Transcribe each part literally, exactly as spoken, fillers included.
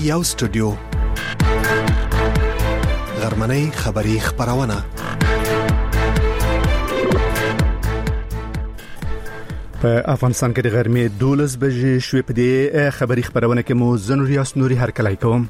یو سټوډیو غرمنۍ خبری خبرونه په افغانستان کې د غرمې دولس بجې شوې په دې خبری خبرونه کې مو زنوریاس نوري هرکلای کوم.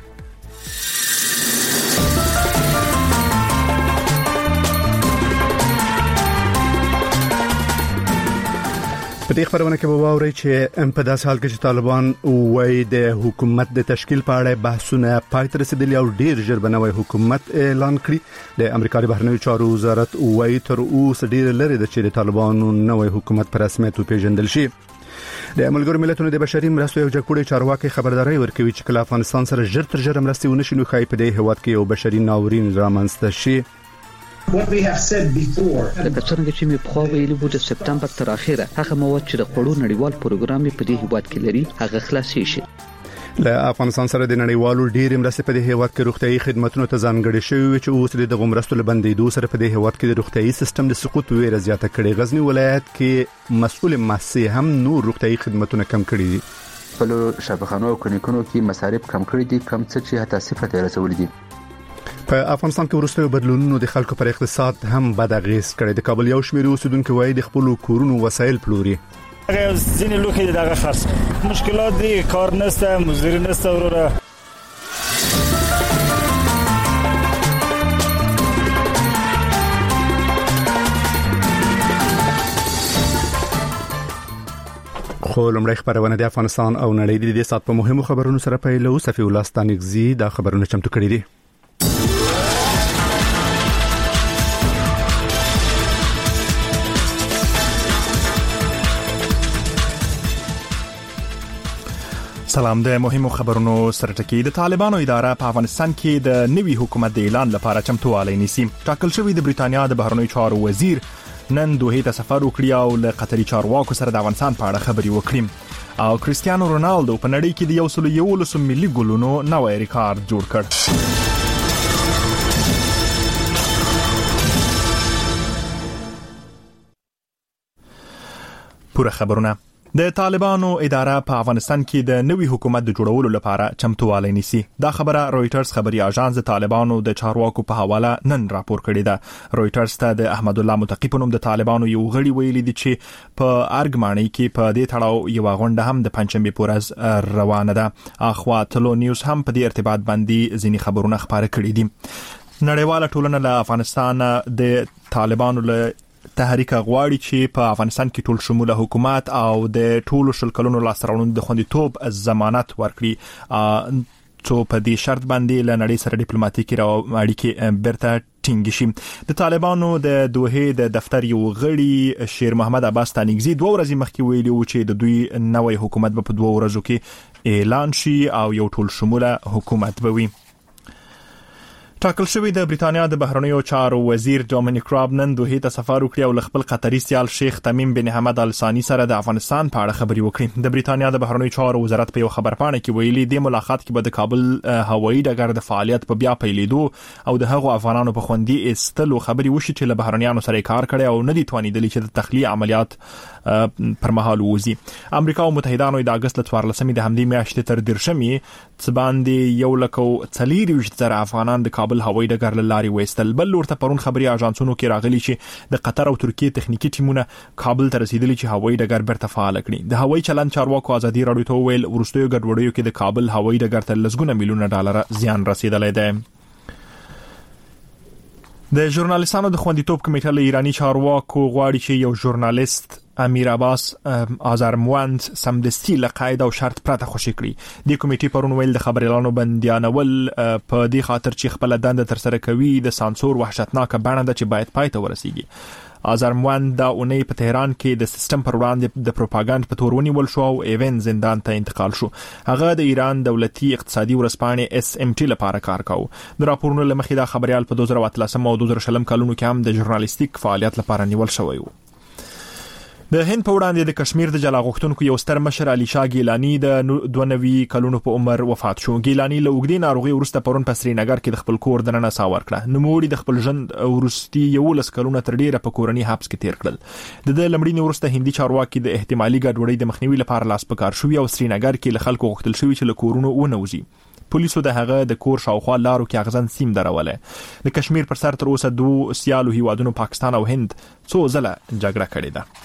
په دې خبرونه کې به واورئ چې په داسې حال کې چې طالبان وايي د حکومت د تشکیل په اړه بحثونه پای ته رسیدلي او ډیر ژر به نوی حکومت اعلان کړي. د امریکا د بهرنیو چارو وزارت وايي تر اوسه ډیر لري د چې د طالبانو نوی حکومت په رسمیت وپیژندل شي. د ملګرو ملتونو د بشري مرستو یو جګړې چارواکي خبرداري ورکوي چې کله افغانستان سره ژر تر ژره مرستې ونشي نو خای په دې هواد کې یو بشري ناورین رامنځته شي. What we have said before لکه څنګه چې مې په ویلي وو د سپتمبر تر اخره هغه مواد چې د خوړو نړیوال پروګرام په دې هیواد کې لري هغه خلاصي شي. له افغانستان سره د نړیوالو ډېر مرستې په دې هیواد کې روغتيایي خدماتو ته ځانګړي شوی چې اوس د غمرستو لبندېدو سره په دې هیواد کې د روغتيایي سیستم د سقوط ویره زیاته کړي. غزنی ولایت کې مسؤل مؤسسې هم نور روغتيایي خدماتو کم کړي دي. په شفاخانو او کلینیکونو کې مصارف کم کړي دي کم څه چې حتی صفر ته رسولي دي. په افغانستان کې وروستیو بدلونونو د خلکو پر اقتصاد هم بد اغیز کړی. د کابل یو شمېر اوسیدونکو وايي د خپل کورونو وسایل پلوري. هغه ځینې لوخي دغه خرڅ مشکلات دي، کار نشته، مزدوري نشته وروره. خو لمړی خبرونه د افغانستان او نړۍ د دې سات په مهمو خبرونو سره پیلو. صفي الله ستانګزي دا خبرونه چمتو کړي دي. سلام. د مهمو خبرونو سره ټکی. د طالبانو اداره په افغانستان کې د نوي حکومت د اعلان لپاره چمتووالی نیسي. ټاکل شوی د بریټانیا د بهرنیو چارو وزیر نن دوحې ته سفر وکړي او له قطري چارواکو سره د افغانستان په اړه خبرې وکړي. او کریستیانو رونالدو په نړۍ کې د یو سل یولس ملي ګولونو نوی ریکارډ جوړ کړ. پوره خبرونه. د طالبانو اداره په افغانستان کې د نوي حکومت د جوړولو لپاره چمتووالی نیسي. دا خبره رويټرز خبري اژانس د طالبانو د چارواکو په حواله نن راپور کړی ده. رويټرز ته د احمد الله متقی په نوم د طالبانو یو غړي ویلي دي چې په ارګمانۍ کې په دې تړاو یو غونډه هم د پنځمې پورز روانه ده. اخوا تلو نیوز هم په دې ارتباط باندې ځینی خبرونه خبره کړي دي. نړیواله ټولنه له افغانستان د طالبانو له تحریک غواړي چې په افغانستان کې ټول شموله حکومت او د ټولو شل کلونو لاسته د خوندیتوب ضمانت ورکړي څو په دې شرط باندې له نړۍ سره ډیپلوماټیکي اړیکې بیرته ټینګ شي. د طالبانو د دوحې د دفتر یو غړي شیر محمد عباس تانیګزي دوه ورځې مخکې ویلي و چې د دوی نوی حکومت به په دوه ورځو کې اعلان شي او یو ټول شموله حکومت به وي. ټاکل شوی د بریټانیا د بهرنیو چارو وزیر ډومینیک راب نن دوحې ته سفر وکړي او خپل قطري سیال شیخ تمیم بن حمد ال ثانی سره د افغانستان په اړه خبري وکړي. د بریټانیا د بهرنیو چارو وزارت په یو خبرپاڼه کې ویلي د ملاقات کې به د کابل هوایي ډګر د فعالیت په بیا پیلېدو او د هغو افغانانو په خوندي استلو خبري وشي چې له بهرنیانو سره کار کړي او نه دي توانیدلي چې د تخلیه عملیات پر مهال وزي. امریکا او متحدانو د اگست لسمې د همدې میاشتې تر درشمې څباندې یو لکو څلور ویشت زره افغانان د کابل هوایي ډګر لاري وېستل. بل ورته پرون خبري اژانسونو کې راغلي چې د قطر او ترکیه تخنیکی ټیمونه کابل ته رسیدلي چې هوایي ډګر برته فعال کړي. د هوایي چلند چارواکو ازادي راډیو ته ویل ورستیو ګډوډیو کې د کابل هوایي ډګر ته لسګونه میلیونه ډالر زیان رسیدلی دی. د ژورنالیستانو د خوندیتوب کمیټه له ایرانی چارواکو غواړي چې یو ژورنالیست امیر عباس آزرموند سمدستي له قاعده او شرط پرته خوشي کړي. د کمیټې پرون ویل د خبريالانو بندیانول په دې خاطر چې خپل دنده تر سره کوي د سانسور وحشتناک بڼه ده چې باید پای ته ورسیږي. آزرموند دا اونۍ په تهران کې د سیستم پر وړاندې د پروپاګاندا په تور ونیول شو او ایون زندان ته انتقال شو. هغه د ایران دولتي اقتصادي ورسپانې اس ام ټي لپاره کار کاوه. د راپورونو لمخې دا خبريال په دوه زره اتلسم او دوه زره شلم کلونو کې هم د ژورنالیستیک فعالیت لپاره نیول شوی و. د هند په وړاندې د کشمیر د جلا غوښتونکو یو ستر مشر علي شاه ګیلانی د دوه نوي کلونو په عمر وفات شو. ګیلانی له اوږدې ناروغي وروسته پرون په سرینګر کې د خپل کور دننه ساه ورکړه. نوموړي د خپل ژوند وروستي یولس کلونه تر ډیره په کورني حبس کې تیر کړل. د د لمړینې وروسته هندي چارواکي د احتمالي ګډوډۍ د مخنیوي لپاره لاس په کار شوی او سرینګر کې له خلکو غوښتل شوی چې له کورونو ونوځي. پولیسو د هغه د کور شاوخوا لارو کې اغزن سیم درولې. د کشمیر پر سر تر اوسه دوه سیالو هیوادونو پاکستان او هند څو ځله جګړه کړې ده.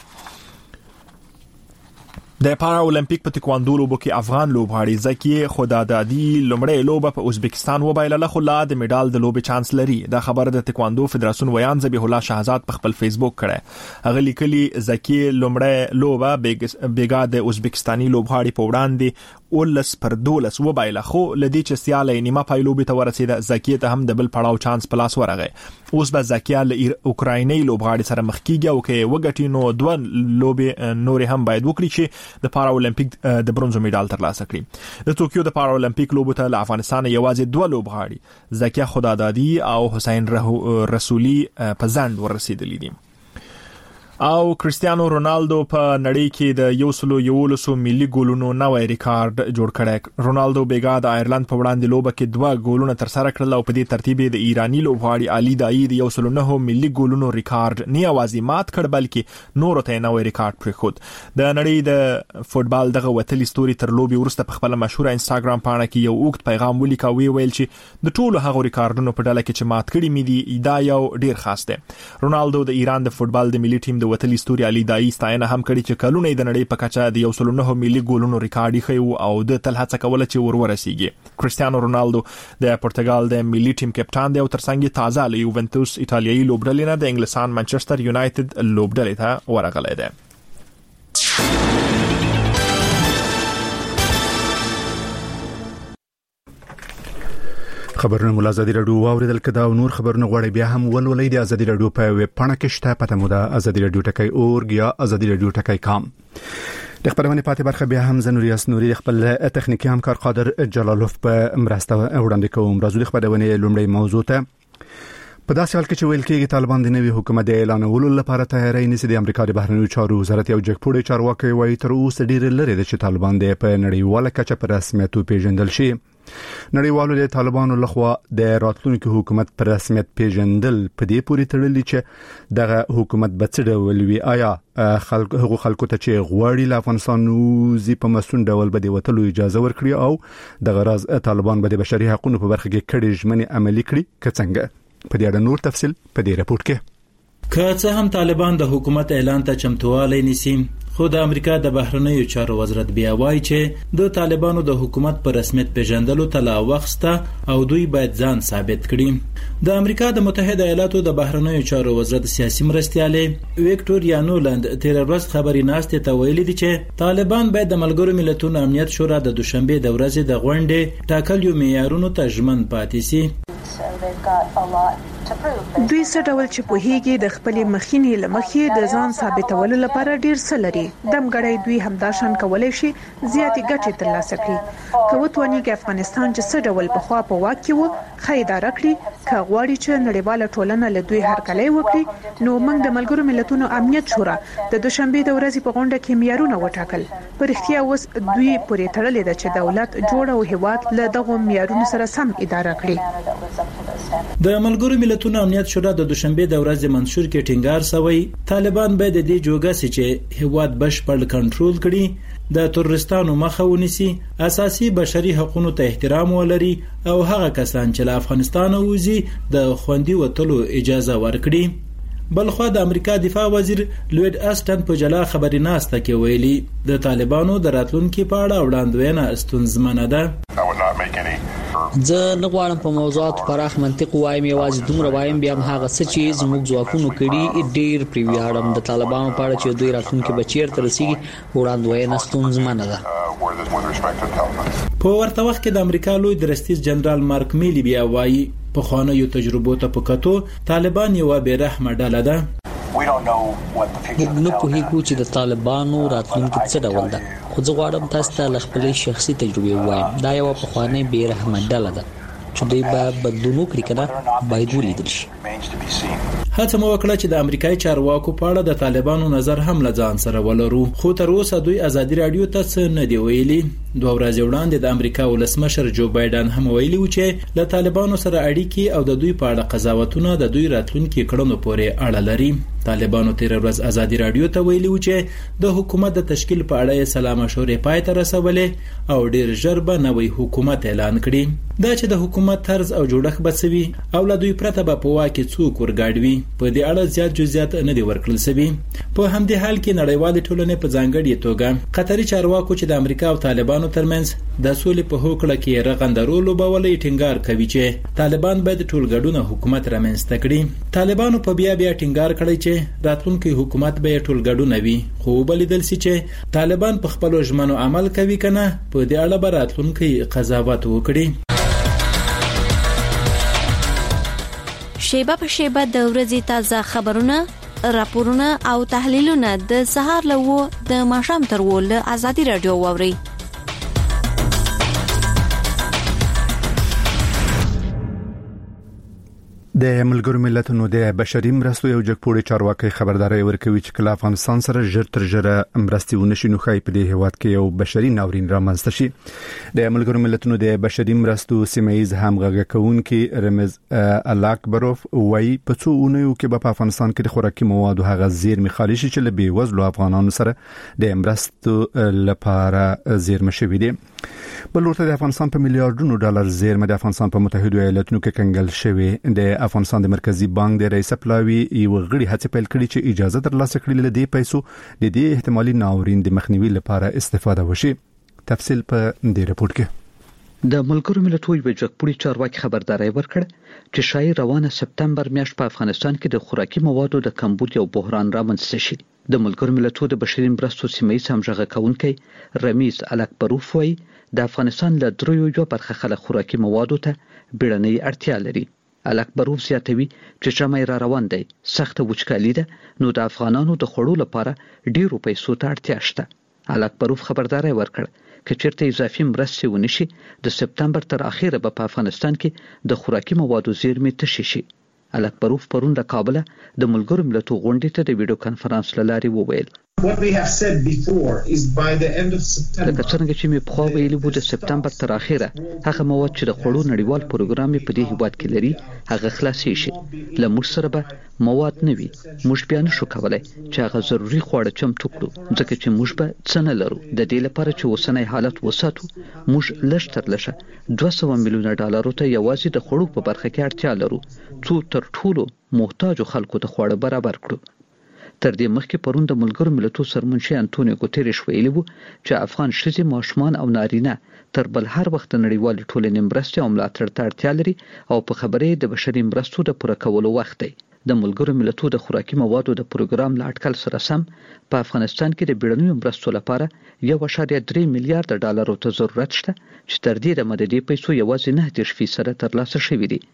د پارا اولمپیک په تکواندو لوبو کې افغان لوبغاړي زکی خدادادي لومړی لوبه په ازبکستان وبایلله، خو لا د میډال د لوبې چانس لري. دا خبر د تکواندو فدراسیون ویان ذبیح الله شهزاد په خپل فیسبوک کړه. هغه لیکلي زکی لومړی لوبه بیګا د ازبکستاني لوبغاړي په وړاندې ولس پر دولس وبایله، خو لدی چې سیاله نیمه پای لوبې ته ورسېده. زکی ته هم د بل پړاو چانس په لاس ورغی. اوس به زکی له اوکرایني لوبغاړي سره مخ کیږي او کې وګټي نو دوه لوبې نور هم باید وکړي چې د پارا اولمپیک د برونزو میډال ترلاسه کړي. د ټوکیو د پارا اولمپیک لوبو ته له افغانستان یوازې دوه لوبغاړي زکی خدادادي او حسین رسولي په ځند ورسېدلي دي. او کریستیانو رونالدو په نړۍ کې د یو سلو یولسو ملي ګولونو نوې ریکارډ جوړ کړی. رونالدو بیګا د آیرلند په وړاندې لوبه کې دوه ګولونه تر سره کړل او په دې ترتیب د ایرانی لوبغاړي علي دایی د یو سلو نه ملي ګولونو ریکارډ نه یوازې مات کړ بلکې نورو ته نوې ریکارډ پرېښود. د نړۍ د فوتبال دغه وتلي ستوري تر لوبي وروسته په خپل مشهور انستګرام پاڼه کې یو اوږد پیغام ولیکاوه، ویل چې د ټولو هغو ریکارډونو په ډله کې چې مات کړي مې دي دا یو ډیر خاص دی. رونالدو د ایران د فوتبال د ملي ټیم د وتلي ستوري علي دایی ستاینه هم کړي چې کلونه د نړۍ په کچه د یو سلو نه ملي ګولونو ریکارډ یې خو او د تل هڅه کوله چې ور ورسیږي. کریستیانو رونالدو د پرتګال د ملي ټیم کپټان دی او ترڅنګ تازه له یوونټوس ایتالیایی لوبډلې نه د انګلستان منچستر یونایتد لوبډلې ته ورغلی دی. خبرونه مول ازادي رادیو واوریدل کدا او نور خبرونه غوړي بیا هم ولولې د ازادي رادیو په ویب پاڼه کې شته، پته مو ده ازادي رادیو ټکای اورګ یا ازادي رادیو ټکای کام. د خبرونه پاتې برخه بیا هم زنوریاس نوري خپل تخنیکی همکار قادر جلالوف په مرسته وړاندې کوم. راځو د خبرونه لومړی موضوع ته. په داسې حال کې چې ویل کېږي طالبان د نوي حکومت د اعلانولو لپاره تیاری نیسي، د امریکا د بهرنیو چارو وزارت یو جګپوړی چارواکي وایي تر اوسه ډیر لري چې طالبان د په نړیواله کچه په رسمیت پیژندل شي. نړیوالو د طالبانو لخوا د راتلونکي حکومت پر رسمیت پیژندل په دې پورې تړلي چې دغه حکومت به څه ډول وي. آیا خلک هغه خلکو ته چې غواړي له افغانستان وزي په مسون ډول به د وټلو اجازه ورکړي او دغه راز طالبان به د بشري حقوقو په برخه کې کړي ژمنې عملي کړي که څنګه؟ په دې اړه نور تفصيل په دې راپورټ کې. که څه هم طالبان د حکومت اعلان ته چمتووالی نیسي، خو د امریکا د بهرنیو چارو وزارت بیا وایي چې د طالبانو د حکومت پر رسمیت پیژندلو ته لا وخته او دوی باید ځان ثابت کړي. د امریکا د متحده ایالاتو د بهرنیو چارو وزارت سیاسي مرستیاله ویکټوریا نولند تیر ورځ خبري ناشته ته ویلي دي چې طالبان باید د ملګرو ملتونو امنیت شورا د دوشنبه د ورځې د غونډې ټاکلو معیارونو ته ژمن پاتې سي. دوی څه ډول چې په هیګي د خپل مخینې لمخې د ځان ثابتولو لپاره ډیر څه لري. دمګړی دوی همدا شان کولای شي زیاتې ګټې ترلاسه کړي. که وتوانیږي افغانستان چې څه ډول په خوا په واک کې وو خیدار کړي، که غواړي چې نړیواله ټولنه له دوی هرکلی وکړي، نو موږ د ملګرو ملتونو امنیت شورا د دوشنبه د ورځې په غونډه کې معیارونه وټاکل. په اړتیا اوس دوی پورې تړلې ده چې دولت جوړ او هیواد له دغه معیارونو سره سم اداره کړي. د ملګرو ملتونو امنیت شورا د دوشنبه د ورځې منشور کې ټینګار شوی طالبان باید د دې جوګه سي چې هیواد بشپړ کنټرول کړي، د تروریستانو مخه ونیسي، اساسي بشري حقوقو ته احترام ولري او هغه کسان چې له افغانستان وځي د خوندي وټلو اجازه ورکړي. بلخو د امریکا دفاع وزیر لوید اسټن په جلا خبري ناسته کې ویلي د طالبانو د راتلونکو په اړه وړاندوینه ستونزمنه ده. زه نه غواړم په موضوعات پراخ منطق وایم، یوازې دومره وایم بیا هم هغه څه چې زموږ ځواکونو کړي ډیر پریویاړم. د طالبانو په اړه چې دوی راتلونکي بچیر تر رسیدي وړاندوینه ستونزمنه ده. په ورته وخت کې د امریکا لوی درستیز جنرال مارک میلی بیا وایي په خوانیو تجربو ته پکاتو طالبان یو بیرحمه ډله ده. موږ نه پوهیږو چې د طالبانو راتلونکي څه ډول ده، خو زه غواړم تاسو ته خپل شخصي تجربه ووایم. دا یو په خوانې بیرحمه ډله ده چې دوی به بدلون وکړي کنه باید ولیدل شي. هڅه مو وکړه چې د امریکایي چارواکو په اړه د طالبانو نظر هم لځان سره ولرو، خو تر اوسه دوی ازادي رادیو ته څه نه دی ویلي. دوه ورځې وړاندې د امریکا ولسمشر جو بایدن هم ویلي و چې له طالبانو سره اړیکې او د دوی په اړه قضاوتونه د دوی راتلونکي کړنو پورې اړه لري. طالبانو تیر ورځ ازادي رادیو ته ویلي و چې د حکومت د تشکیل په اړه سلا مشورې پای ته رسولې او ډیر ژر به نوی حکومت اعلان کړي. دا چې د حکومت طرز او جوړښت بسوي او له دوی پرته به په واکه څوک ورګاډوي په دې اړه زیات جزئیات نه دی ورکړل شوی. په همدې حال کې نړیوال ټولنې په ځانګړي توګه قطري چارواکو چې د امریکا او طالبانو ترمنځ د سولې په هوکړه کې رغندرولو بولې ټینګار کوي چې طالبان باید ټولګډونه حکومت رامنځته کړي. طالبانو په بیا بیا ټینګار کړی چې راتلونکي حکومت به ټولګډونه وي، خو بلیدل سي چې طالبان په خپل ژمنو عمل کوي کنه په دې اړه به راتلونکي قضاوت وکړي. شیبه په شیبه د ورځې تازه خبرونه، راپورونه او تحلیلونه د سهار له و د ماښام تر و له ازادي رادیو واوري. د ملګرو ملتونو د بشري مرستو یو جګپوړي چارواکي خبرداري ورکوي چې کله افغانستان سره ژر تر ژره مرستې ونشي نو خای په دې هواد کې یو بشري ناورین رامنځته شي. د ملګرو ملتونو د بشري مرستو سیمایز همغږي کوونکي رمز الاکبروف وایي په څو اونیو کې په افغانستان کې د خوراکي موادو هغه زیرمې خالي شي چې له بیوزلو افغانانو سره د مرستو لپاره زیرمه شوي دي. بل ورته د افغانستان په میلیارډونو ډالر زیرمه د افغانستان په متحده ایالاتونو کې کنګل شوی. د افغانستان د مرکزی بانک د رئیس پلاوی یو غړي هڅه پیل کړې چې اجازه ترلاسه کړي لدی پیسو د دې احتمالي ناورین د مخنیوي لپاره استفاده وشي. تفصیل په دې رپورت کې. د ملګرو ملتونو یو جګپوړي چارواکي خبرداري ورکړ چې شاید روانه سپتمبر میاشت په افغانستان کې د خوراکي موادو د کمبود یو بحران رامنځته شي. د ملګرو ملتونو د بشري مرستو سیمایي همغږي کوونکی رمیز الاکبروف وایي د افغانستان له دریو یو برخه خلک خوراکي موادو ته بیړنۍ اړتیا لري. الاکبروف زیاتوي چې جمعي را روان دی سخت وچکالي ده نو د افغانانو د خوړو لپاره ډیرو پیسو ته اړتیا شته. الاکبروف خبرداري ورکړ چې چیرته اضافي مرستې ونشي د سپتمبر تر اخره به په افغانستان کې د خوراکي موادو زیرمې تشي شي. الاکبروف پرون د کابل د ملګرو ملتونو غونډې ته د ویډیو کانفرنس لاري وویل What we have said before is by the end of September. لکه څنګه چې مې په خو ویلي وو د سپتمبر تر اخره هغه مواد چې د خوړو نړیوال پروګرام په دې هیواد کې لري هغه خلاصي شي. له موږ سره به مواد نه وي. موږ بیا نشو کولای چې هغه ضروري خواړه چمتو کړو ځکه چې موږ به څه نه لرو. د دې لپاره چې اوسنۍ حالت وساتو موږ لږ تر لږه دوه سوه میلیونه ډالر ته یوازې د خوړو په برخه کې اړتیا لرو څو تر ټولو محتاج خلکو ته خواړه برابر کړو. تر دې مخکې پرون د ملګرو ملتونو سرمنشي انټونیو ګوتریش ویلي وو چې افغان ښځې ماشومان او نارینه تر بل هر وخت نړیوال ټولنې مرستې او ملاتړ ته اړتیا لري او په خبرې د بشري مرستو د پوره کولو وخت دی. د ملګرو ملتونو د خوراکي موادو د پروګرام لا اټکل سره سم په افغانستان کې د بیړنیو مرستو لپاره یو اشاریه درې میلیارډ ډالر ته ضرورت شته چې تر دې د مددي پیسو یوازې نه دېرش فیصد ترلاسه شوي دي.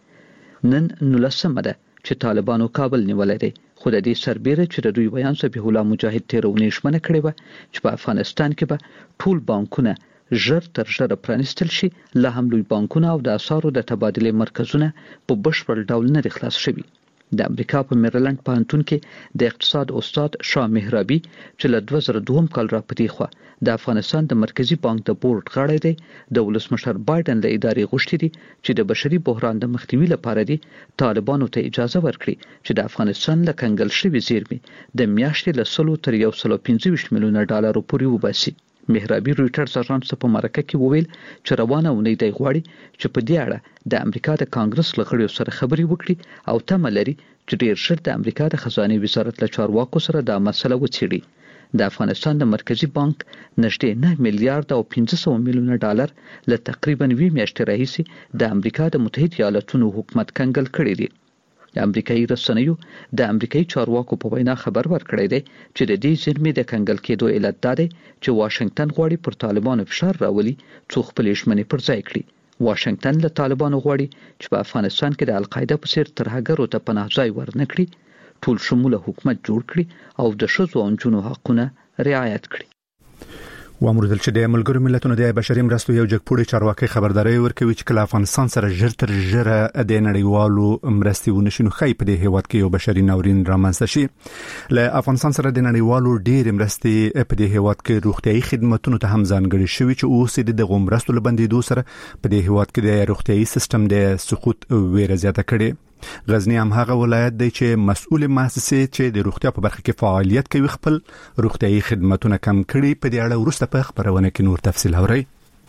نن نولسمه ده چې طالبانو کابل نیولې دي خو د دې سربېره چې د دوی بیان صبیح الله مجاهد تیرونې شمنه کړې و چې په افغانستان کې به ټول بانکونه ژر تر ژره پرانیستل شي لا هم لوی بانکونه او د اسعارو د تبادلې مرکزونه په بشپړ ډول نه خلاص شوي. د امریکا په میریلند پوهنتون کې د اقتصاد استاد شاه مهرابي چې له دوه زره دوه کال را پدې خو د افغانستان د مرکزی بانک د بورډ غړی دی د ولسمشر بایدن له ادارې غوښتي دي چې د بشري بحران د مخنیوي لپاره دي طالبانو ته اجازه ورکړي چې د افغانستان له کنګل شوی زیرمې د میاشتې له سلو تر یو سل پنځه ویشت میلیونه ډالر پورې وباسي. مهرابي رويټرز اژانس په مرکه کې وویل چې روانه ونی دی غواړي چې په دې اړه د امریکا د کانګرس لغړیو سره خبري وکړي او تمه لري چې ډیر ژر د امریکا د خزانه وزارت له چارواکو سره دا مسله وڅېړي. د افغانستان د مرکزی بانک نږدې نه میلیارډ او پنځه سوه میلیونه ډالر له تقریبا وی میاشتې راهیسې د امریکا د متحده ایالاتونو حکومت کنګل کړی دی. د امریکایي رسنیو د امریکایي چارواکو په وینا خبر ورکړی دی چې د دې زیرمې د کنګل کېدو علت دا دی چې واشنگټن غواړي پر طالبانو فشار راولي څو خپل ژمنې پر ځای کړي. واشنگټن له طالبانو غواړي چې په افغانستان کې د القاعده په څیر ترهګرو ته پناه ځای ورنکړي، ټول شموله حکومت جوړ کړي او د ښځو او نجونو حقونه رعایت کړي. وامر دل چې د ملګرو ملتونو د بشري مرستو یو جګپوړي چارواکي خبرداري ورکوي چې کله افغانستان سره ژر تر ژره د نړیوالو مرستي ونشینو خای په دې هیواد کې یو بشري ناورین رامنځته شي. له افغانستان سره د نړیوالو ډېر مرستي په دې هیواد کې روغتيایي خدماتونو ته هم ځانګړي شوي چې اوس د غومرستو لبندېدو سره په دې هیواد کې د روغتيایي سیستم د سقوط ویره زیاته کړي. غزنی هم هغه ولایت دی چې مسؤل مؤسسې چې د روغتیا په برخه کې فعالیت کوي خپل روغتيایي خدماتونه کم کړي. په دې اړه وروسته په خبرونه کې نور تفصیل اورئ.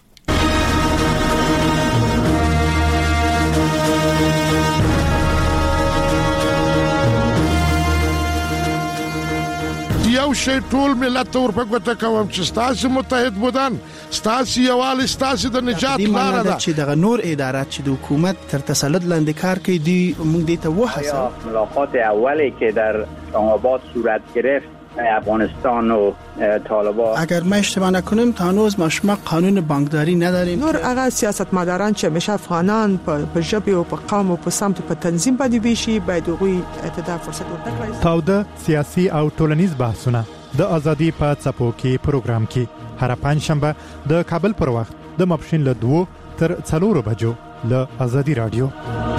یو شی ټول ملت ور په ګوته کوم چې ستاسو متحد بودن ستاسو یوال ستاسو د نجات لار ده چې د نور ادارات چې د حکومت تر تسلط لاندې کار کوي دی موږ دې ته وحسه. ملاقات اولی که در اسلام‌آباد صورت گرفت افغانستان و طالبان، اگر ما اشتباه نکنیم تا هنوز ما قانون بانکداری نداریم. نور هغه سیاستمداران چې همیشه افغانان په ژبه او په قوم او په سمت په تنظیم باندې ویشي باید غوي اعتدال فرصت ورکړي. تاوده سیاسي او ټولنیز بحثونه د ازادي په څپو کې پروګرام کې هر پنځ شنبه د کابل پر وخت د ماپښین له دوه تر څلورو بجو له ازادي رادیو.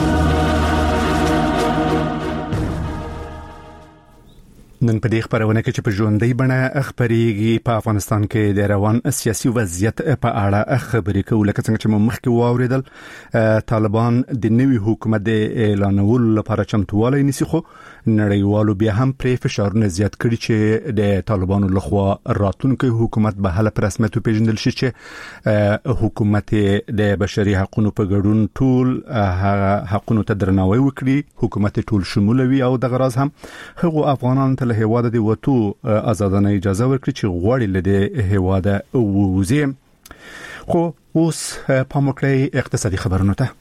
نن په دې خبرونه کې چې په ژوندۍ بڼه خبريږي په افغانستان کې د روان سیاسي وضعیت په اړه خبرې کوو. لکه څنګه چې مخکې واوریدل طالبان د نوي حکومت د اعلانولو لپاره چمتووالی نیسي، خو نړیوالو بیا هم پرې فشارونه زیات کړي چې د طالبانو لخوا راتلونکي حکومت به هله په رسمیت وپیژندل شي چې حکومت د بشري حقوقو په ګډون ټول حقوقو ته درناوی وکړي، حکومت ټول شمولوي او د غراز هم هغه افغانان ته له هیواده دی وته آزادانه اجازه ورکړي چې غواړي له هیواده ووځي. خو اوس په مکلې اقتصادي خبرونه ته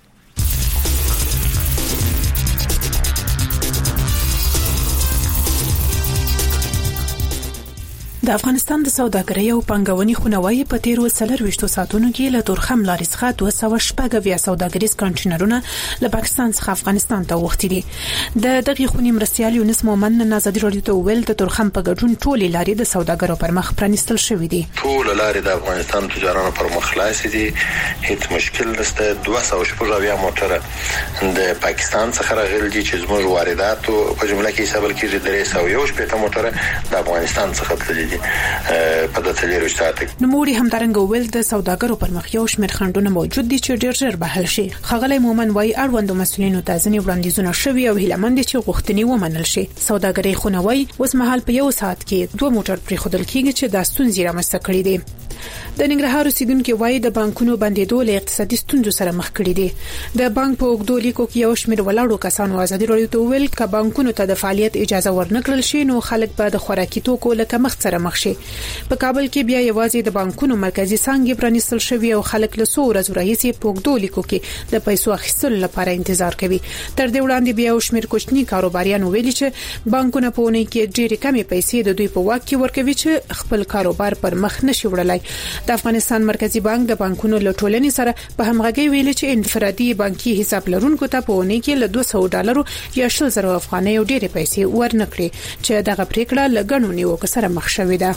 د افغانستان د سوداګرۍ او پنګونې خونوي په تیرو څلرويشتو ساعتونو کې له تورخم لارې څخه دوه سوه شپږ اویا سوداګریز کانټینرونه له پاکستان څخه افغانستان ته وختي دي. د دغه خونې مرستيال یونس مومن نن آزادي رادیو ته ویل د تورخم په ګډون ټولې لارې د سوداګرو پر مخ پرانستل شوې دي. ټول لارې د افغانستان تجارانو پر مخ خلاص دي، هیڅ مشکل نشته. دوه سوه شپږ اویا موټر د پاکستان څخه راغلي دي چې زموږ واردات په جمله کې حساب کېږي درې سوه یو شپږ موټر د افغانستان څخه تللي دي په د تلیر وشتات. نو موري هم درنګ ویل د سوداګرو پر مخ یو شمېر خنډونه موجود دي چې ډېر ژر بحل شي. خغلی مومن وای اړوند مسولینو ته ځنې وړاندیزونه شوي او هیلمند چې غوښتنې ومنل شي. سوداګرۍ خونوي اوس مهال په یو ساعت کې دوه موټر پرې خودل کېږي چې د ستونزې رامنځته کړي دي. د ننګرهار اوسیدونکو وای د بانکونو بندیدو له اقتصادي ستونزو سره مخ کړي دي. د بانک په اوږدو لیکو کې یو شمېر ولاړو کسانو آزادي رادیو ته ویل ک بانکونو ته د فعالیت اجازه ورنکړل شي نو خلک به د خوراکي توکو لکه مخ سره مخ شي. په کابل کې بیا یوازې د بانکونو مرکزی څنګه پرانیستل شوی او خلک له څو ورځې راهیسې په اوږدو لیکو کې د پیسو اخیستلو لپاره انتظار کوي. تر دې وړاندې بیا یو شمېر کوچني کاروباریان ویلي چې بانکونه په اونۍ کې ډېرې کمې پیسې د دوی په واک کې ورکوي چې خپل کاروبار پر مخ نشي وړلای. د افغانستان مرکزی بانک د بانکونو له ټولنې سره په همغږي ویلي چې انفرادي بانکي حساب لرونکو ته په اونۍ کې له دوه سوه ډالرو یا شل زره افغانۍ او ډېرې پیسې ورنکړي چې دغه پریکړه له ګڼو نیوکو سره مخ شوې ده.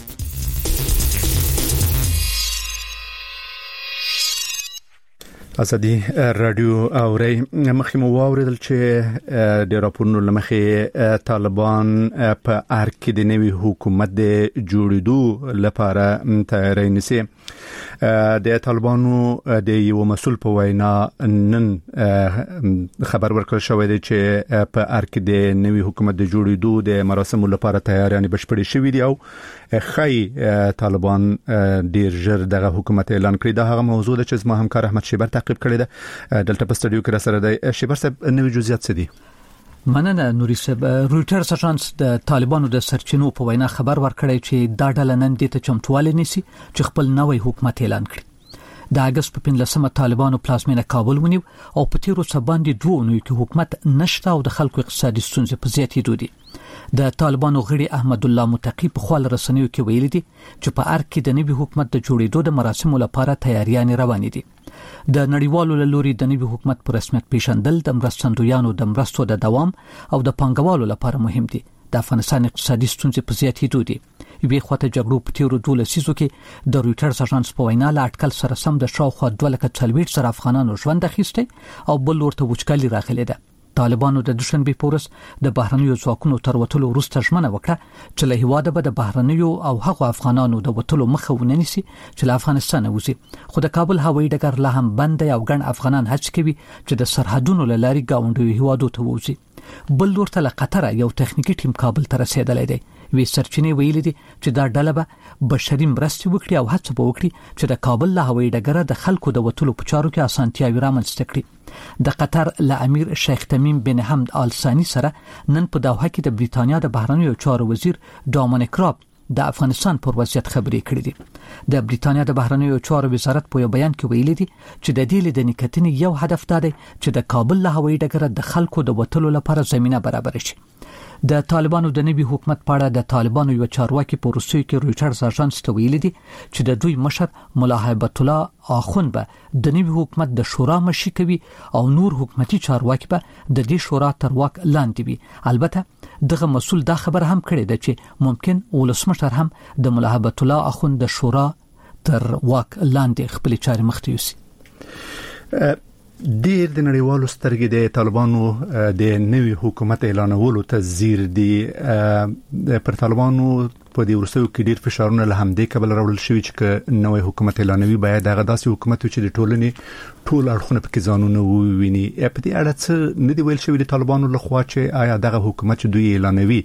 ازادي رادیو اوري مخکې مو واوریدل چې د راپورونو لمخې طالبان په ارګ کې د نوي حکومت د جوړېدو لپاره تیاری نیسي. د طالبانو د یو مسول په وینا نن خبر ورکړل شوی دی چې په ارګ کې د نوي حکومت د جوړېدو د مراسمو لپاره تیاریانې بشپړې شوې دي او خای طالبان ډیر ژر دغه حکومت اعلان کړی. دا هغه موضوع ده چې زما همکار احمد شیبر تعقیب کړی ده. دلته په سټډیو کې را سره دی. شیبر صاحب نوې جزئیات څه دي؟ مننه نوري صاحب. رويټرز اژانس د طالبانو د سرچینو په وینا خبر ورکړی چې دا ډله نن د چمتووالی نیسي چې خپل نوې حکومت اعلان کړي. د اگست په پنځلسمه طالبانو پلازمینه کابل ونیو او په تیرو څه باندې دوه نوي کې حکومت نشته او د خلکو اقتصادي ستونزې په زیاتېدو دي. د طالبانو غړي احمد الله متقی په خپل رسنیو کې ویلي دي چې په ارګ کې د نوي حکومت د جوړېدو د مراسمو لپاره تیاریان روان دي. د نړیوالو له لوري د نوي حکومت پر رسمیت پیژندل د مرستندویانو د مرستو د دوام او د پنګوالو لپاره مهم دي. د افغانستان اقتصادي ستونزې په زیاتېدو دي. وی خواته جګړو په تیرو دوه لسیزو کې د رويټرز اژانس په وینا لا اټکل سره سم د شاوخوا دوه لکه څلوېښت زره افغانانو ژوند اخیسته او بل ورته وچکالي راغلې ده. طالبانو د دوشنبه پورس د بهرنیو ځواکونو تر وټلو وروسته ژمنه وکړه چې له هیواده به د بهرنیو او هغو افغانانو د وټلو مخه ونیسي چې له افغانستان وځي. خو د کابل هوایي ډګر لا هم بند دی او ګڼ افغانان هڅه کوي چې د سرحدونو له لارې ګاونډیو هیوادو ته وځي. بل ورته له قطر یو تخنیکی ټیم کابل ته رسیدلی دی. وی سرچینې ویلي دي چې دا ډله به بشري مرستې وکړي او هڅه به وکړي چې د کابل له هوایي ډګره د خلکو د وټلو په چارو کې اسانتیاوې رامنځته کړي. د قطر له امیر شیخ تمیم بن حمد آل ثانی سره نن په دوحه کې د بریتانیا د بهرنیو چارو وزیر ډومینیک راب د افغانستان پر وضعیت خبرې کړې دي. د بریتانیا د بهرنیو چارو وزارت په یو بیان کې ویلي دي چې د دې لیدنې کتنې یو هدف دا دی چې د کابل له هوایي ډګره د خلکو د وټلو لپاره زمينه برابر شي. د طالبانو د نوي حکومت په اړه د طالبانو یو چارواکي په روسیې کې رويټرز اژانس ته ویلي دي چې د دوی مشر مولا هیبت الله اخوند به د نوي حکومت د شورا مشي کوي او نور حکومتي چارواکي به د دې شورا تر واک لاندې وي. البته دغه مسول دا خبر هم کړی دی چې ممکن ولسمشر هم د مولا هیبت الله اخوند د شورا تر واک لاندې خپل چارې مخته یوسي. ډیر د نړیوالو سترګې د طالبانو د نوي حکومت اعلانولو ته زیر دي. پر طالبانو په دې ورسو کې ډیر فشارونه له همدې کبل راوړل شوی چې نوې حکومت اعلانوي باید دغه داسې حکومت چې د ټولنې ټول اړخونه پکې ځانونه وویني. په دې اړه څه نه دی ویل شوی د طالبانو لخوا چې آیا دغه حکومت چې دوی اعلانوي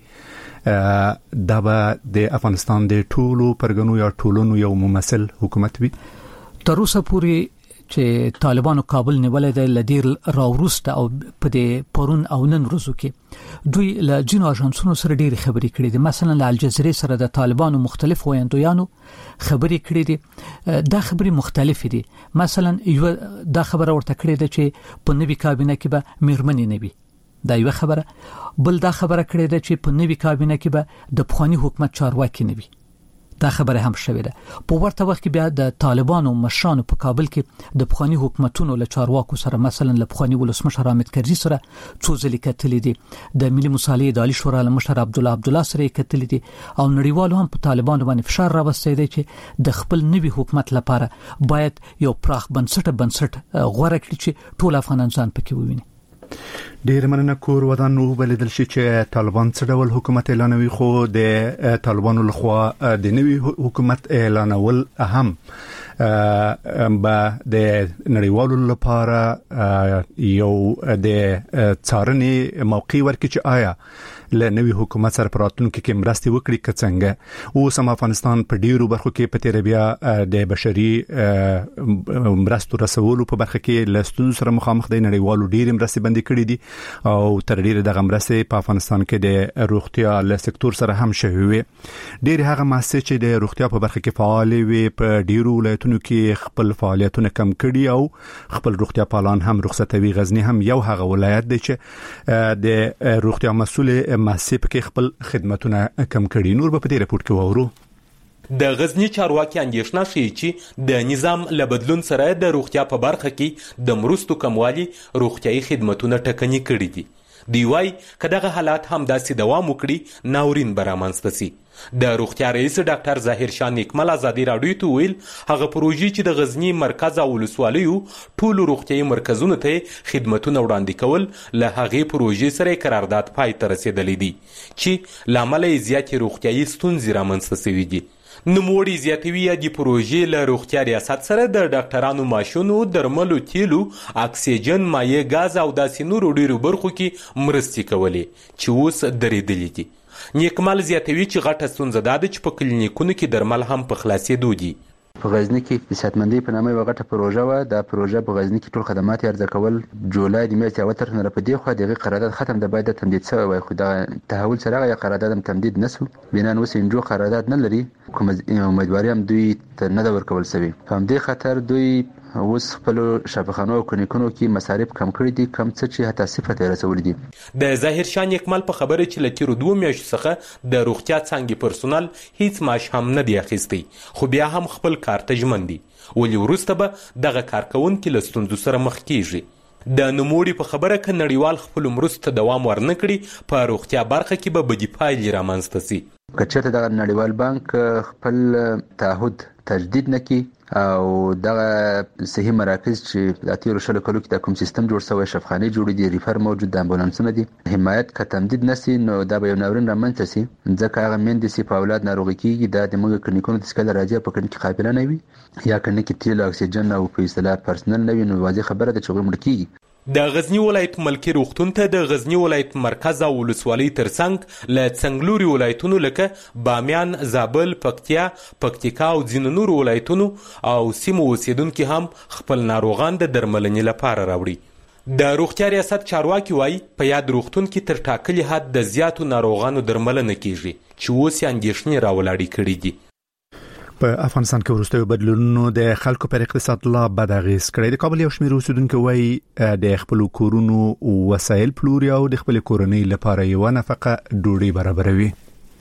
دا به د افغانستان د ټولو پرګنو یا ټولونو یو ممثل حکومت وي؟ تر اوسه پورې چې طالبانو کابل نیولې د لدیر راوروسته او په دې پرون او نن ورځو کې دوی له جنو اژانسونو سره ډېری خبرې کړې دي. مثلا له الجزیره سره د طالبانو مختلف ویاندویانو خبرې کړې دي. دا خبرې مختلف دي. مثلا یو دا خبره ورته کړې ده چې په نوي کابینه کې به میرمنې نه وي. دا یو خبره. بل دا خبره کړې ده چې په نوي کابینه کې به د پخوانی حکومت چارواکي نه وي. دا خبره هم شوې ده. په ورته وخت کې بیا د طالبانو مشرانو په کابل کې د پخوانی حکومتونو له چارواکو سره مثلا له پخوانی ولسمشر حامد کرزي سره څو ځلې کتلې دي. د ملي مصالحې د عالی شورا له مشر عبد الله عبد الله سره کتلې دي او نړیوالو هم په طالبانو باندې فشار راوستي دي چې د خپل نوي حکومت لپاره باید یو پراخ بنسټ بنسټ غوړه کړي چې ټول افغانان ځان پکې وویني. ډیر مننه. کور ودان نو بلدل شي چې طالبان څه ډول حکومت اعلانوي، خو د طالبانو لخوا د نوي حکومت اعلانول اهم به د نړیوالو لپاره یو د څارنې موقع ورکړي چې آیا له نوي حکومت سره پراتونکو کې مرستې وکړي که څنګه. او سم افغانستان په ډیرو برخو کې په تیر بیا د بشري مرستو رسولو په برخه کې له ستونزو سره مخامخ دي. نړیوالو ډیر مرستې بندي کړې دي او تر ډیره د مرستې په افغانستان کې د روغتیا له سکتور سره هم شوی وي. ډیر هغه مؤسسې چې د روغتیا په برخه کې فعال وي په ډیرو ولایتونو کې خپل فعالیتونه کم کړي او خپل روغتیا پالان هم رخصتوي. غزنی هم یو هغه ولایت دی چې د روغتیا مسؤل مؤسسې په کې خپل خدماتونه کم کړي. نور به په دې رپورت کې وورو. د غزنی چارواکي اندېښنه ښیي چې د نظام له بدلون سره د روغتیا په برخه کې د مرستو کموالي روغتیايي خدماتونه ټکني کړي دي. دی وايي که دغه حالات هم داسې دوام وکړي ناورین به رامنځته سي. د روغتیا رئیس ډاکټر ظاهر شاه نیکمل ازادي راډیو ته ویل هغه پروژې چې د غزنی مرکز او ولسوالیو ټولو روغتیايي مرکزونو ته خدماتونه وړاندې کول له هغې پروژې سره قرارداد پای ته رسېدلی دي چې لامل یې زیاتې روغتیايي ستونزې رامنځته شوي دي. نوموړي زیاتوي د پروژې له روغتیا ریاست سره د ډاکټرانو ماشینو، درملو، تیلو، اکسیجن، مایع ګاز او داسې نورو ډیرو برخو کې مرستې کولې چې اوس درېدلې دي. نیکمل زیاتوي چې غټه ستونزه دا ده چې په کلینیکونو کې درمل هم په خلاصېدو دي. په غزنی کې د صحتمندۍ په نامه یوه غټه پروژه وه. دا پروژه په غزنی کې ټول خدمات یې عرضه کول. جولای د میاشتې اوه تاریخ نه په دې خوا د هغې قرارداد ختم ده، باید تمدید شوی وای، خو دغه تحول چې راغی قرارداد هم تمدید نه سو. بنان اوس انجو قرارداد نه لري، کوم امیدواري هم دوی ته نه ده ورکول شوې. په همدې خاطر دوی اوس خپلو شفاخانو او کلینیکونو کې مصارف کم کړي دي، کم څه چې حتی صفر ته رسولي دي. د ظاهر شاه نیکمل په خبره چې له تیرو دوو میاشتو څخه د روغتیا څانګې پرسونل هیڅ معاش هم نه دی اخیستی، خو بیا هم خپل کار ته ژمن دي، ولې وروسته به دغه کارکوونکي له ستونزو سره مخ کیږي. د نوموړي په خبره که نړیوال خپلو مرستو ته دوام ورنه کړي په روغتیا برخه کې به بدې پایلې رامنځته سي. کچته د نړیوال بانک خپل تعهد تجدید نکي او دغه صحي مراکز چې د تیر شلو کلو کې د کوم سیستم جوړ شوی شفخانه جوړ دي ریفر موجود د امبولانسونه دي حمایت کتمدید نسی نو دا به یو ناورین رامنځته سي ځکه هغه مندې سي په اولاد ناروغي کیږي د دماغ کلینیکونو د سکل راځي په کلینیک قابلیت نه وي یا کلینیک تیل اکسیجن او په اصطلاح پرسنل نه وي نو واضح خبره ده چې غوړ کیږي. د غزنی ولایت ملکی روغتون ته د غزنی ولایت مرکز او ولسوالۍ ترڅنګ له څنګلوري ولایتونو لکه بامیان، زابل، پکتیا، پکتیکا او ځینو نورو ولایتونو او سیمو اوسیدونکو هم خپل ناروغان د درملنې لپاره راوړي. د روغتیا ریاست چارواکي وایي په یاد روغتون کې تر ټاکلي حد د زیاتو ناروغانو درملنه کیږي چې اوس یې اندېښنې راولاړې کړي دي. په افغانستان کې وروستیو بدلونونو د خلکو پر اقتصاد لا بد اغیز کړی. د کابل یو شمېر اوسیدونکو وایي د خپل کورونو وسایل پلوري او د خپل کورنۍ لپاره یو نفقه ډوډۍ برابروي.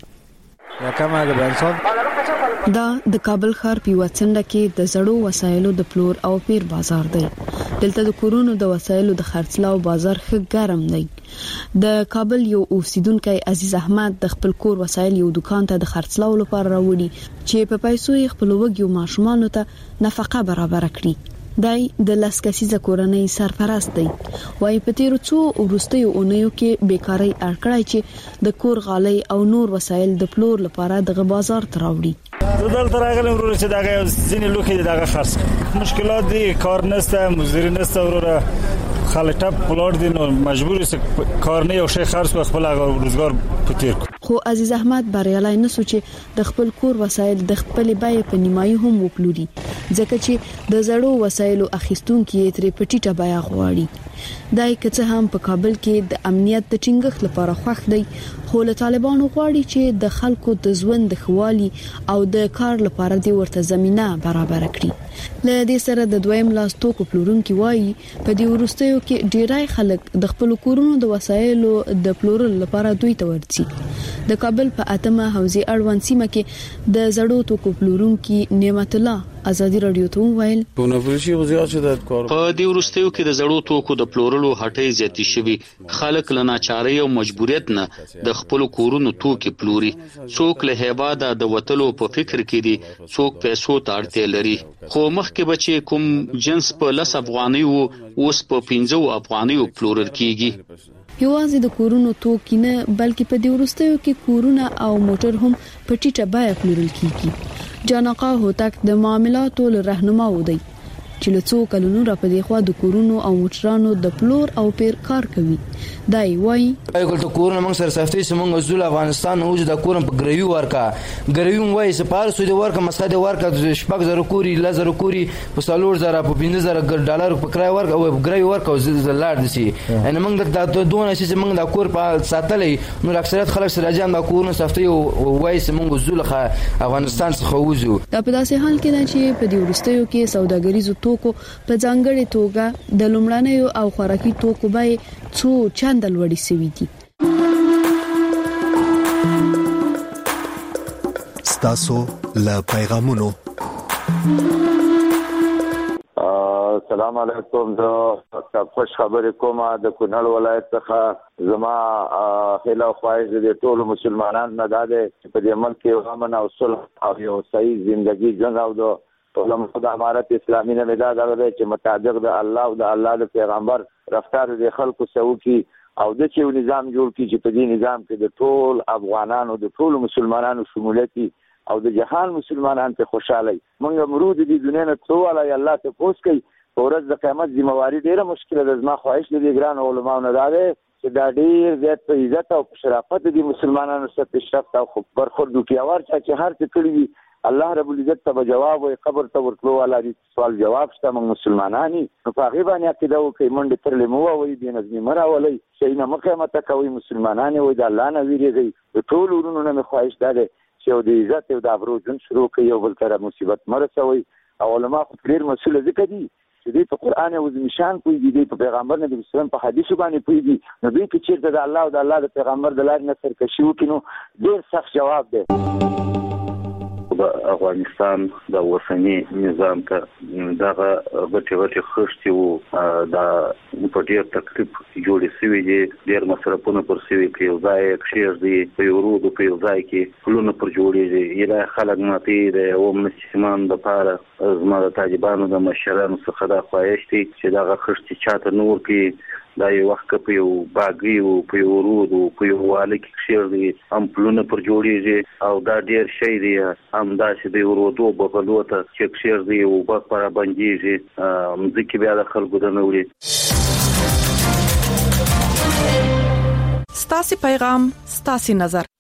دا د کابل ښار په وڅنډه کې د زړو وسایلو د پلور او پیر بازار دی. دلته د کورونو د وسایلو د خرڅلاو بازار ښه ګرم دی. د کابل یو اوسیدونکو عزیز احمد د خپل کور وسایل یو دکان ته د خرڅلاو لپاره راوړي چې په پیسو یې خپل وګیو ماشومان ته نفقه برابر کړي. دای د لاس کسیزه کورنۍ سرپرست دی. وایي په تیر څو ورستیو اونیو کې بیکاری اړکړای چې د کور غالۍ او نور وسایل د پلور لپاره د بازار ته راوړي. زه دلته راغلم ورور چې دغه ځینې لوخي دغه خرڅ مشکلات دي، کار نشته، مزدوري نشته، ورور خلک ټپ پلور دي نو مجبور یې کار نه یو شی خرڅ خپل روزګار پتیر. خو عزیز احمد بریالای نه سوچ د خپل کور وسایل د خپل بای په نیمایي هم وپلوري ځکه چې د زړو وسایلو اخیستونکو یې تر پټیټه بیا غواړي. دای کڅه هم په کابل کې د امنیت د ټینګښت لپاره خوښ دی خو له طالبانو غواړي چې د خلکو د ژوند د خوالي او د کار لپاره دی ورته زمينه برابر کړي. له دې سره د دویم لاس توکو پلورونکو وایي په دې ورستیو کې ډیرای خلک د خپل کورونو د وسایلو د پلورل لپاره دوی ته ورځي. د کابل په اتمه حوزه اړوند سیمه کې د زړو توکو پلورونکو نعمت الله ازادي رادیو ته ویل په دې ورستیو کې د زړو توکو د پلورلو هټۍ زیاتې شوي. خلک له ناچارۍ او مجبوریت نه د خپل کورونو توکي پلوري. څوک له هیواده د وټلو په فکر کې دي، څوک پیسو ته اړتیا لري. خو مخکې بچي کوم جنس په لس افغانۍ وو اوس په پنځه افغانۍ پلورل کیږي. یوازې د کورونو توکي نه بلکې په دې ورستیو کې کورونه او موټر هم په ټیټه بیه پلورل کیږي. جانقا هوتک د معاملاتو له رهنما و دی چې له څو کلونو را په دی خوا د کورونو او موټرانو د پلور او پیر کار کوي. دای وای ایګل ته کورونه موږ سره سختي سمونږ زول افغانستان او د کورن په ګریوي ورکا ګریوي وای سپار سو د ورکا مسخه د ورکا شپږ زره کوري لزر کوري په سالور زره په پنځه زره ډالر په کرای ورکا او ګریوي ورکا د لاړ دي ان موږ د دوه نشي موږ د کور په ساتلې نو اکثریت خلک سره جام د کورونو سختي وای سمونږ زول افغانستان څخه وځو. دا په داسې حال کې ده چې په دې ورستیو کې سوداګریزو توکو په ځانګړي توګه د لومړنیو او خوراکي توکو به څو چاندل وړي سوي دي. ستاسو له پیغامونو السلام علیکم. زه خوش خبرې کوم د کونړ ولایت څخه. زما خلا خواهش د ټولو مسلمانانو نه ده چې په دې ملک کې امن او صلح او یو صحیح ژوندۍ ژوند او د علماء د امارت اسلامي نه مدا دا ده چې مطابق د الله او د الله د پیغمبر رفتار د خلکو سو کی او د چې نظام جوړ کی چې په دې نظام کې د ټول افغانانو د ټول مسلمانانو شمولیت او د جهان مسلمانانو ته خوشاله. موږ مرود دي دنیا نه ټول علی الله ته پوس کوي. ورځ د قیامت ذمہواری ډیره مشکله ده. زما خواهش دي ګران علماء نه ده چې دا ډیر زیات په عزت او شرافت دي مسلمانانو سره پیشرفت او برخورد وکړي. اور چې هر څه کړی الله رب العزت ته جواب وي. قبر ته ورتلو والا دي سوال جواب شته. موږ مسلمانانی نو په هغه باندې عقیده وکړي. منډه ترلې مو وي دي نظم مراولي شي نه مقامت کوي. مسلمانانی وي د الله نه ویریږي. د ټول ورونو نه خواهش ده چې د عزت او د ابرو جن شروع کوي او بل تر مصیبت مرسوي. او علما خپل مسؤل دي کدي چې د قرآن او د نشان کوي دي په پیغمبر نبی اسلام په حدیث باندې کوي دي. نو دوی کې چې د الله او د الله د پیغمبر د لارې نه سرکشي وکړي نو ډیر سخت جواب ده. د افغانستان د وسنی نظام ته دغه غټي غټي خښتي وو د په ډیر تکلیف جوړې شوې دي، ډیر مصرفونه پر شوي کې یو ځای کښېږ دي په یو رود په یو ځای کې پلونه پر جوړېږي. یلا خلک ماتي د اوم نسیمان د پاره زما د طالبانو د مشرانو څخه د خواهش دي چې دغه خښتي چاته نور کې دا یو وخت په یو باغي او په یو رود او په یو واله کې کښېږ دي هم پلونه پر جوړېږي او دا ډیر شي دی هم داسې د ورودو بغلو ته چې کښېږ دي او په پر باندېږي مځکه بیا د خلکو د نوري. ستاسو پیغام ستاسو نظر